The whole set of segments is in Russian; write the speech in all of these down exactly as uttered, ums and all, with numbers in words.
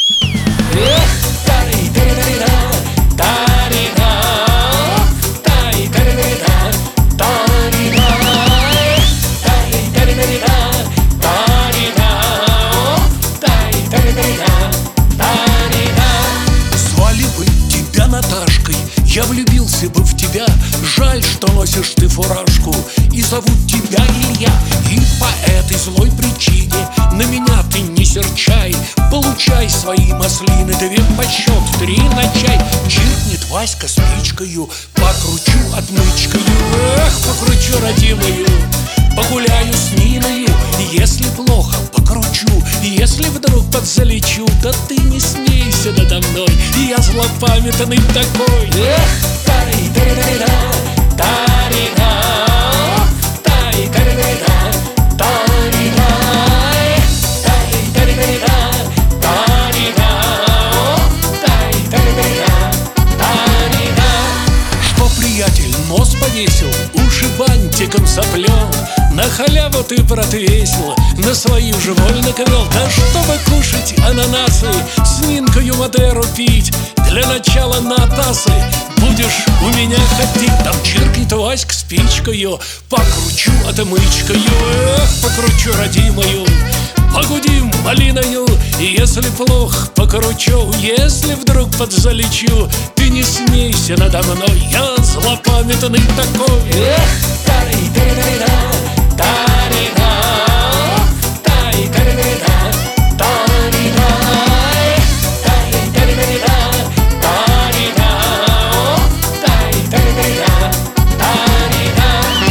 Эх, тай-тай-тай-да, тай-да, тай-тай-тай-да, тай-да, тай-тай-тай-да, тай-да, тай-тай-тай-да, тай-да. Звали бы тебя Наташкой, я влюбился бы в тебя. Жаль, что носишь ты фуражку, и зовут тебя Илья. И по этой злой причине на меня ты не серчай. Получай свои маслины, две по счет, три на чай. Чиркнет Васька спичкою, покручу отмычкою. Эх, покручу родимую, погуляю с Ниною. Если плохо, покручу, если вдруг подзалечу, да ты не смейся надо мной, я злопамятный такой. Эх, тай-тай-тай-да, тай-да, тай-тай-тай-да, тай-да, тай-тай-тай-да, тай-да, тай-тай-тай-да, тай-да. Что, приятель, нос повесил, уши бантиком соплен, на халяву ты протвесил, на свою же вольно ковел. Да чтобы кушать ананасы, с Нинкою Мадеру пить, для начала на тасы будешь у меня ходить. Там чиркнет Васька спичкою, покручу отмычкою. Эх, покручу родимою, погудим малиною. Если плохо, покручу, если вдруг подзалечу, ты не смейся надо мной, я злопамятный такой. Эх, тай-тай-тай-да, тай-да, тай-тай-тай-да, тай-да, тай-тай-тай-да, тай-да, тай-тай-тай-да, тай-да.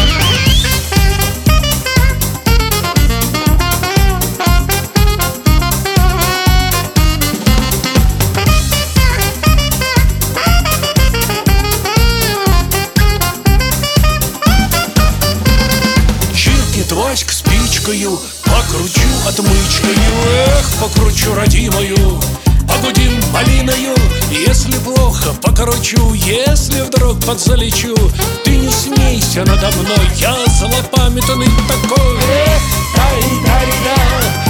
Васька спичкою, покручу отмычкою. Эх, покручу родимою, погудим малиною. Если плохо, покручу, если вдруг подзалечу, ты не смейся надо мной, я злопамятный такой. Эх, тай-тай-да,